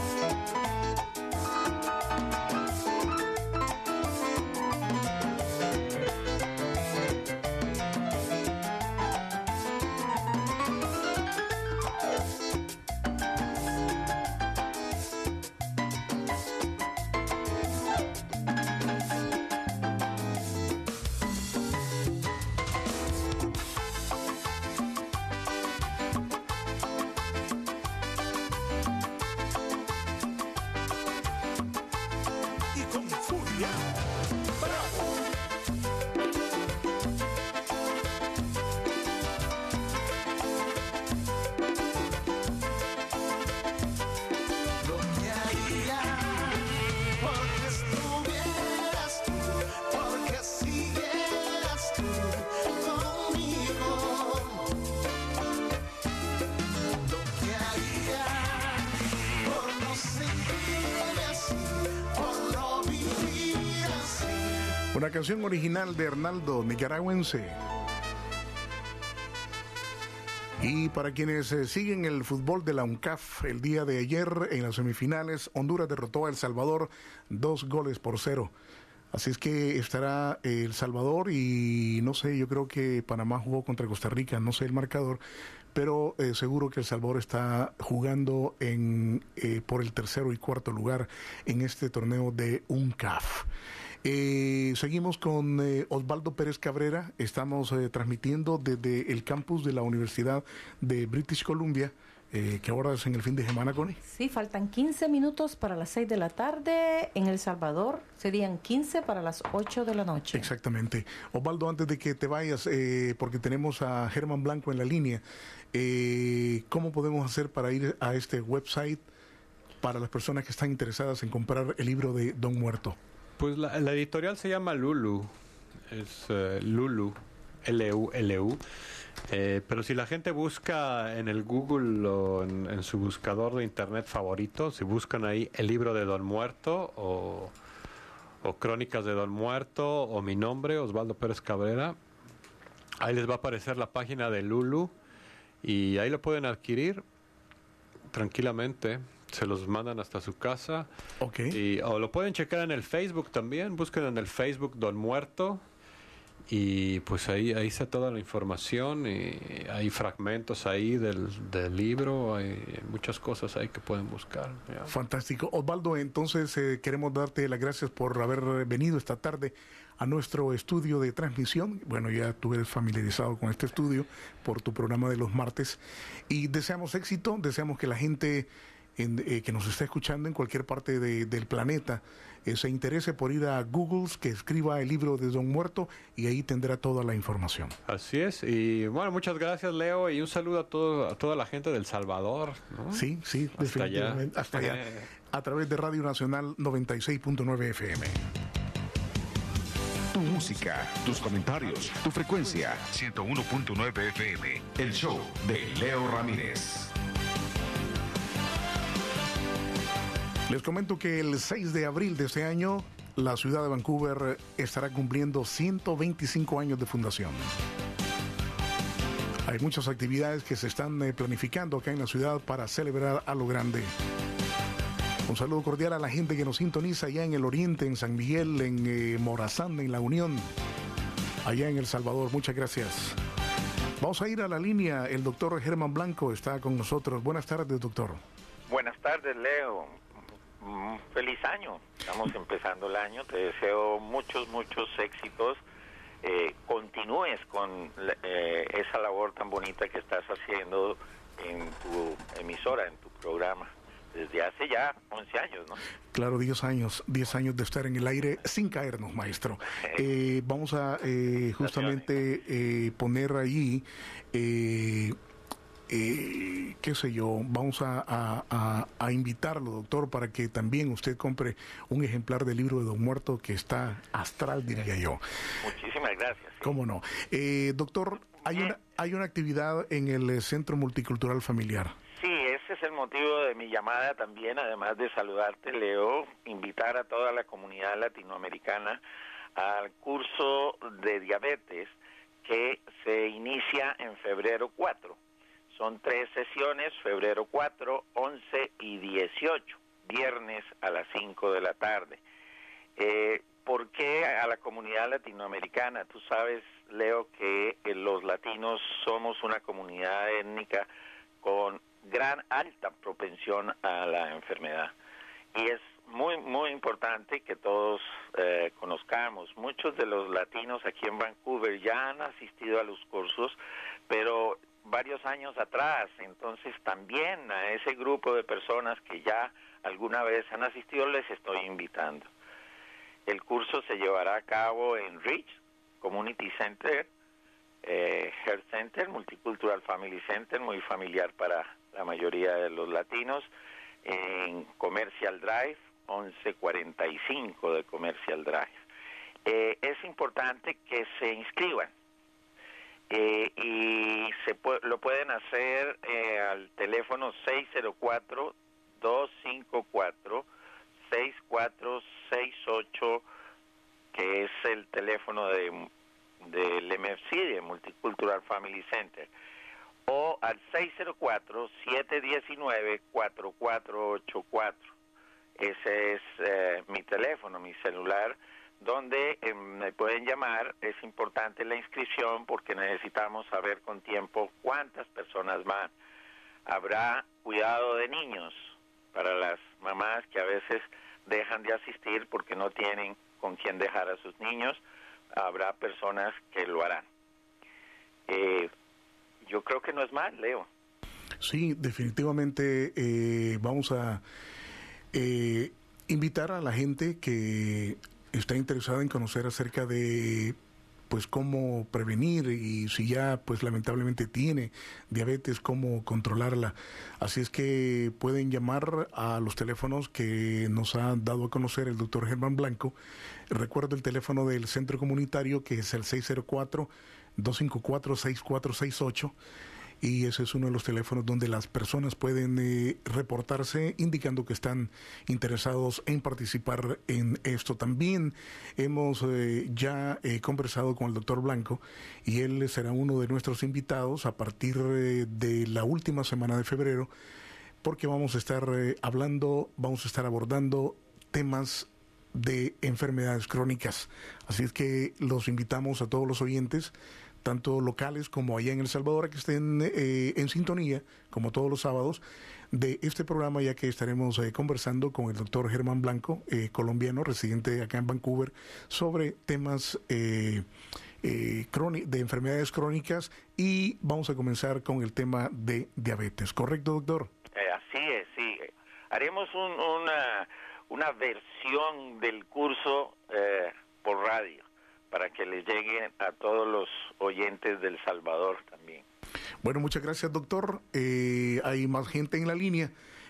A: Y con furia, bravo. Lo que haría, porque estuvieras tú, porque siguieras tú conmigo. Lo que haría, por no sentirme así, por no vivir así.
D: Una canción original de Hernaldo, nicaragüense. Y para quienes eh, siguen el fútbol de la UNCAF, el día de ayer en las semifinales, Honduras derrotó a El Salvador dos goles por cero. Así es que estará eh, El Salvador y no sé, yo creo que Panamá jugó contra Costa Rica, no sé el marcador, pero eh, seguro que El Salvador está jugando en, eh, por el tercero y cuarto lugar en este torneo de UNCAF. Eh, seguimos con eh, Osvaldo Pérez Cabrera. Estamos eh, transmitiendo desde el campus de la Universidad de British Columbia, eh, que ahora es en el fin de semana, Connie.
E: Sí, faltan quince minutos para las seis de la tarde. En El Salvador serían quince para las ocho de la noche.
D: Exactamente. Osvaldo, antes de que te vayas, eh, porque tenemos a Germán Blanco en la línea, eh, ¿cómo podemos hacer para ir a este website para las personas que están interesadas en comprar el libro de Don Muerto?
I: Pues la, la editorial se llama Lulu, es eh, Lulu, L U L U, eh, pero si la gente busca en el Google o en, en su buscador de internet favorito, si buscan ahí el libro de Don Muerto o, o Crónicas de Don Muerto o mi nombre, Osvaldo Pérez Cabrera, ahí les va a aparecer la página de Lulu y ahí lo pueden adquirir tranquilamente. Se los mandan hasta su casa.
D: Ok.
I: Y, o lo pueden checar en el Facebook también. Busquen en el Facebook Don Muerto. Y pues ahí, ahí está toda la información. Y hay fragmentos ahí del, del libro. Hay muchas cosas ahí que pueden buscar. ¿Ya?
D: Fantástico. Osvaldo, entonces eh, queremos darte las gracias por haber venido esta tarde a nuestro estudio de transmisión. Bueno, ya tú eres familiarizado con este estudio por tu programa de los martes. Y deseamos éxito. Deseamos que la gente En, eh, que nos está escuchando en cualquier parte de, del planeta eh, se interese por ir a Google, que escriba el libro de Don Muerto y ahí tendrá toda la información.
I: Así es. Y bueno, muchas gracias, Leo, y un saludo a, todo, a toda la gente del Salvador, ¿no?
D: Sí, sí,
I: hasta
D: definitivamente.
I: Allá.
D: Hasta allá. A través de Radio Nacional noventa y seis punto nueve F M.
B: Tu música, tus comentarios, tu frecuencia. ciento uno punto nueve F M. El show de Leo Ramírez.
D: Les comento que el seis de abril de este año, la ciudad de Vancouver estará cumpliendo ciento veinticinco años de fundación. Hay muchas actividades que se están eh, planificando acá en la ciudad para celebrar a lo grande. Un saludo cordial a la gente que nos sintoniza allá en el oriente, en San Miguel, en eh, Morazán, en La Unión. allá en El Salvador. Muchas gracias. Vamos a ir a la línea. El doctor Germán Blanco está con nosotros. Buenas tardes, doctor.
J: Buenas tardes, Leo. Mm, Feliz año. Estamos empezando el año. Te deseo muchos, muchos éxitos. Eh, continúes con eh, esa labor tan bonita que estás haciendo en tu emisora, en tu programa, desde hace ya once años, ¿no?
D: Claro, diez años, diez años de estar en el aire sin caernos, maestro. Eh, vamos a eh, justamente eh, poner ahí, eh, eh, qué sé yo, vamos a, a, a, a invitarlo, doctor, para que también usted compre un ejemplar del libro de Don Muerto que está astral, diría yo.
J: Muchísimas gracias. Sí.
D: ¿Cómo no? Eh, doctor, hay una, hay una actividad en el Centro Multicultural Familiar.
J: Sí, ese es el motivo de mi llamada también, además de saludarte, Leo, invitar a toda la comunidad latinoamericana al curso de diabetes que se inicia en febrero cuatro. Son tres sesiones, febrero cuatro, once y dieciocho, viernes a las cinco de la tarde. Eh, ¿Por qué a la comunidad latinoamericana? Tú sabes, Leo, que eh, los latinos somos una comunidad étnica con gran alta propensión a la enfermedad. Y es muy, muy importante que todos eh, conozcamos. Muchos de los latinos aquí en Vancouver ya han asistido a los cursos, pero varios años atrás. Entonces también a ese grupo de personas que ya alguna vez han asistido les estoy invitando. El curso se llevará a cabo en Rich Community Center, eh, Health Center, Multicultural Family Center, muy familiar para la mayoría de los latinos, en Commercial Drive, once cuarenta y cinco de Commercial Drive. Eh, es importante que se inscriban. Eh, y se pu- lo pueden hacer eh, al teléfono seis cero cuatro, dos cinco cuatro, seis cuatro seis ocho, que es el teléfono de del M F C, de Multicultural Family Center, o al seis cero cuatro, siete uno nueve, cuatro cuatro ocho cuatro. Ese es eh, mi teléfono, mi celular, donde eh, me pueden llamar. Es importante la inscripción porque necesitamos saber con tiempo cuántas personas van. Habrá cuidado de niños para las mamás que a veces dejan de asistir porque no tienen con quién dejar a sus niños. Habrá personas que lo harán. Eh, yo creo que no es mal, Leo.
D: Sí, definitivamente eh, vamos a eh, invitar a la gente que está interesada en conocer acerca de pues cómo prevenir, y si ya pues lamentablemente tiene diabetes, cómo controlarla. Así es que pueden llamar a los teléfonos que nos ha dado a conocer el doctor Germán Blanco. Recuerdo el teléfono del centro comunitario, que es el seis cero cuatro, dos cinco cuatro, seis cuatro seis ocho. Y ese es uno de los teléfonos donde las personas pueden eh, reportarse indicando que están interesados en participar en esto. También hemos eh, ya eh, conversado con el doctor Blanco y él será uno de nuestros invitados a partir eh, de la última semana de febrero, porque vamos a estar eh, hablando, vamos a estar abordando temas de enfermedades crónicas. Así es que los invitamos a todos los oyentes, tanto locales como allá en El Salvador, a que estén eh, en sintonía, como todos los sábados, de este programa, ya que estaremos eh, conversando con el doctor Germán Blanco, eh, colombiano, residente acá en Vancouver, sobre temas eh, eh, de enfermedades crónicas, y vamos a comenzar con el tema de diabetes. ¿Correcto, doctor?
J: Eh, así es, sí. Haremos un, una, una versión del curso eh, por radio, para que les llegue a todos los oyentes del Salvador también.
D: Bueno, muchas gracias, doctor. Eh, hay más gente en la línea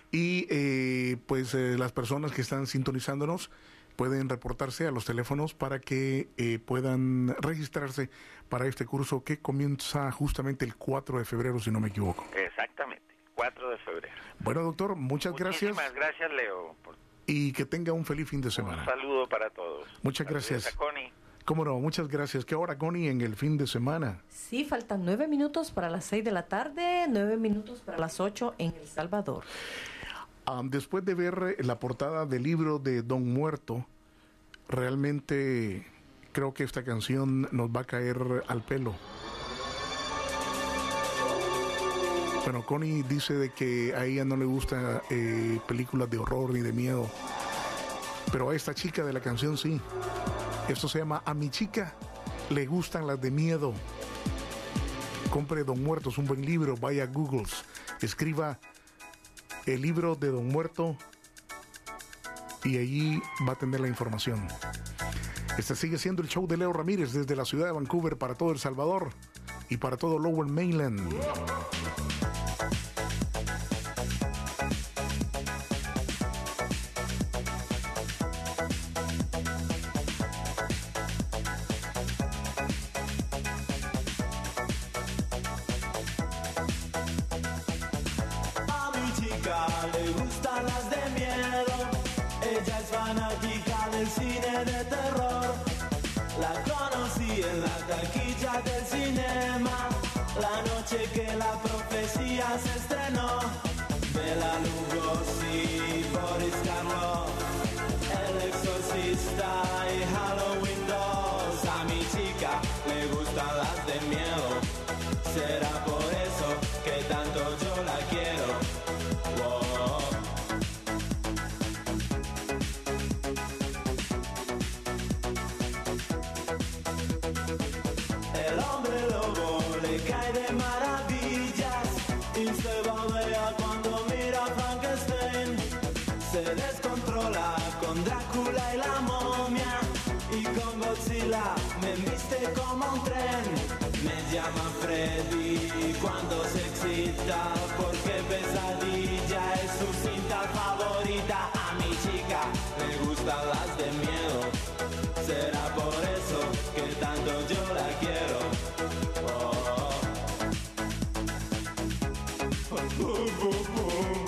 D: y eh, pues eh, las personas que están sintonizándonos pueden reportarse a los teléfonos para que eh, puedan registrarse para este curso que comienza justamente el cuatro de febrero, si no me equivoco.
J: Exactamente, cuatro de febrero.
D: Bueno, doctor, muchas gracias.
J: Muchísimas gracias, Leo. Por...
D: Y que tenga un feliz fin de semana.
J: Un saludo para todos.
D: Muchas
J: Saludos
D: gracias.
J: a Connie.
D: Cómo no, muchas gracias. ¿Qué hora, Connie, en el fin de semana?
E: Sí, faltan nueve minutos para las seis de la tarde, nueve minutos para las ocho en El Salvador.
D: Um, después de ver la portada del libro de Don Muerto, realmente creo que esta canción nos va a caer al pelo. Bueno, Connie dice de que a ella no le gustan eh, películas de horror ni de miedo, pero a esta chica de la canción sí. Esto se llama A mi chica le gustan las de miedo. Compre Don Muerto, es un buen libro. Vaya a Google, escriba el libro de Don Muerto y allí va a tener la información. Este sigue siendo el show de Leo Ramírez desde la ciudad de Vancouver para todo El Salvador y para todo Lower Mainland.
F: Cine de terror, la conocí en la taquilla del cinema, la noche que la profecía se estrenó. Bela Lugosi, Boris Karloff, El Exorcista y Halloween dos. A mi chica le gustan las de miedo, será por eso que tanto yo la quiero. Wow. Se descontrola con Drácula y la momia, y con Godzilla me viste como un tren. Me llama Freddy cuando se excita, porque Pesadilla es su cinta favorita. A mi chica le gustan las de miedo, será por eso que tanto yo la quiero. Oh. Uh, uh, uh.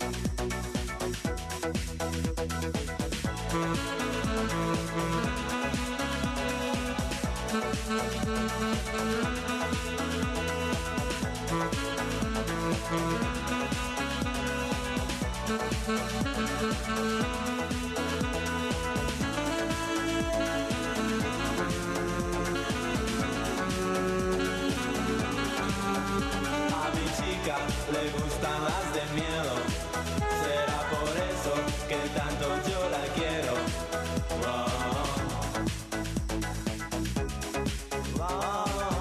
F: A mi chica le gustan las de miedo, será por eso que tanto yo la quiero. Wow. Wow.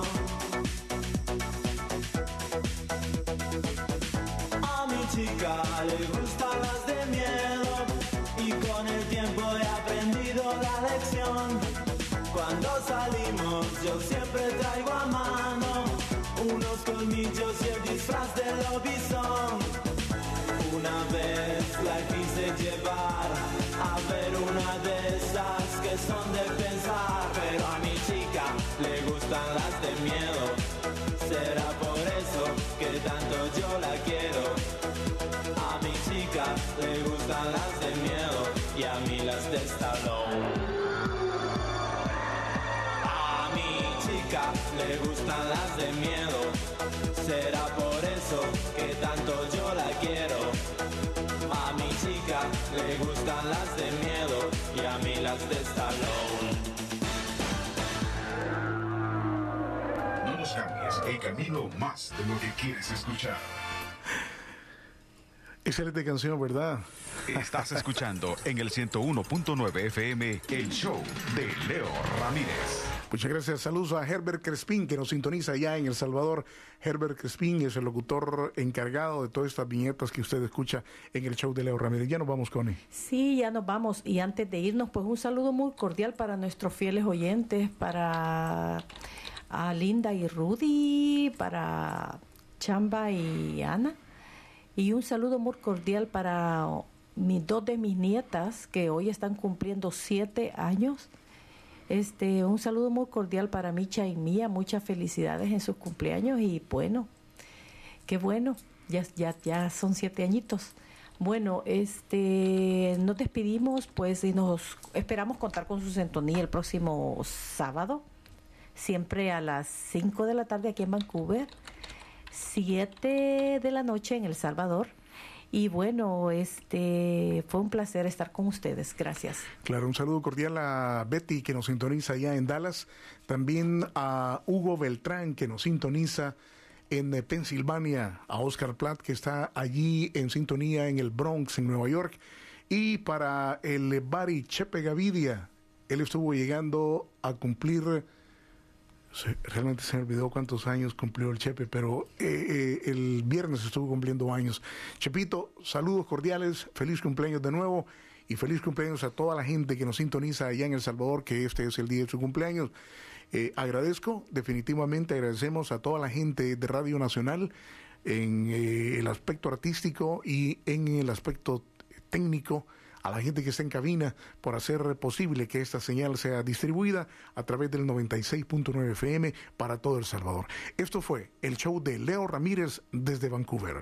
F: A mi chica le gustan las de miedo, y con el tiempo he aprendido la lección. Cuando salimos yo siempre traigo a mano unos colmillos y el disfraz de lobizón. Una vez la quise llevar a ver una de esas que son de pensar, pero a mi chica le gustan las de miedo, será por eso que tanto yo la quiero. A mi chica le gustan las de miedo y a mí las de Stallone. A mi chica le gustan las de miedo, será por eso que tanto yo la quiero. A mi chica le gustan las de miedo y a mí las de Stallone.
B: No nos cambies el camino más de lo que quieres escuchar.
D: Excelente canción, ¿verdad?
B: Estás escuchando en el ciento uno punto nueve F M el show de Leo Ramírez.
D: Muchas gracias. Saludos a Herbert Crespín, que nos sintoniza allá en El Salvador. Herbert Crespín es el locutor encargado de todas estas viñetas que usted escucha en el show de Leo Ramírez. Ya nos vamos, Connie.
E: Sí, ya nos vamos. Y antes de irnos, pues un saludo muy cordial para nuestros fieles oyentes, para a Linda y Rudy, para Chamba y Ana. Y un saludo muy cordial para mis dos de mis nietas, que hoy están cumpliendo siete años. Este, un saludo muy cordial para Micha y Mía, muchas felicidades en sus cumpleaños y bueno, qué bueno, ya, ya, ya son siete añitos. Bueno, este, nos despedimos pues y nos esperamos contar con su sintonía el próximo sábado, siempre a las cinco de la tarde aquí en Vancouver, siete de la noche en El Salvador. Y bueno, este fue un placer estar con ustedes. Gracias.
D: Claro, un saludo cordial a Betty, que nos sintoniza allá en Dallas. También a Hugo Beltrán, que nos sintoniza en Pensilvania. A Oscar Platt, que está allí en sintonía en el Bronx, en Nueva York. Y para el Bari Chepe Gavidia, él estuvo llegando a cumplir... Realmente se me olvidó cuántos años cumplió el Chepe, pero eh, eh, el viernes estuvo cumpliendo años. Chepito, saludos cordiales, feliz cumpleaños de nuevo y feliz cumpleaños a toda la gente que nos sintoniza allá en El Salvador, que este es el día de su cumpleaños. Eh, agradezco, definitivamente agradecemos a toda la gente de Radio Nacional en eh, el aspecto artístico y en el aspecto técnico, a la gente que está en cabina por hacer posible que esta señal sea distribuida a través del noventa y seis punto nueve F M para todo El Salvador. Esto fue el show de Leo Ramírez desde Vancouver.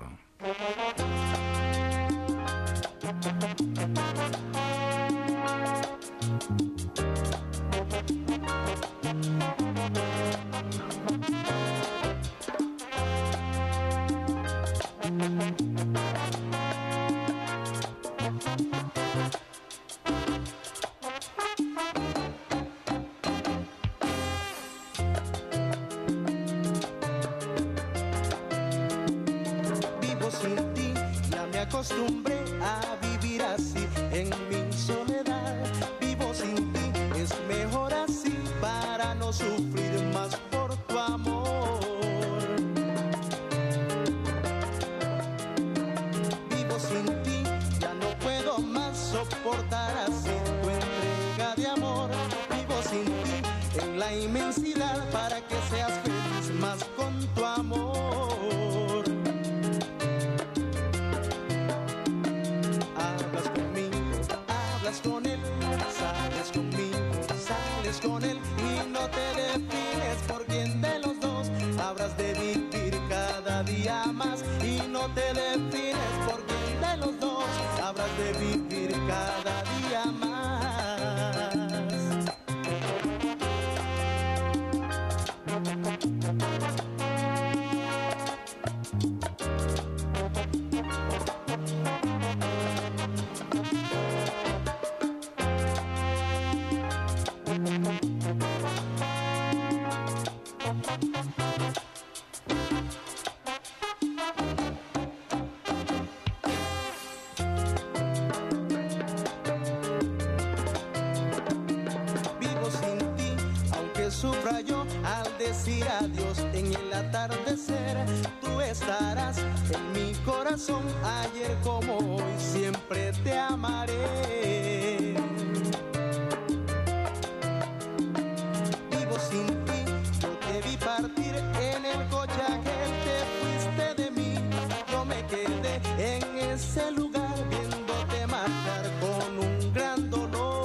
A: Acostumbré a vivir así en mi soledad. Vivo sin ti, es mejor así para no sufrir más por tu amor. Vivo sin ti, ya no puedo más soportar así tu entrega de amor. Vivo sin ti en la inmensidad para que seas feliz más con tu amor. Con él, sales conmigo, sales con él y no te defines por quién de los dos habrás de vivir cada día más y no te defines por quién de los dos habrás de vivir cada día más. Sufra yo al decir adiós en el atardecer, tú estarás en mi corazón, ayer como hoy siempre te amaré. Vivo sin ti, yo te vi partir en el coche aquel, te fuiste de mí, yo me quedé en ese lugar viéndote marchar con un gran dolor.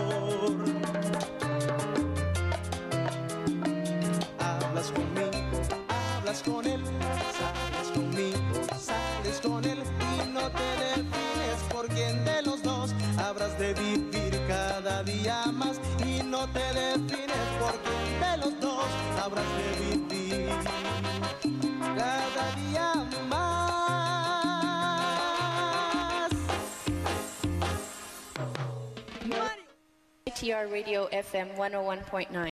A: Con él, sales conmigo, sales con él y no te defines por quién de los dos habrás de vivir cada día más y no te defines por quién de los dos habrás de vivir cada día más.
K: I T R Radio F M one oh one point nine.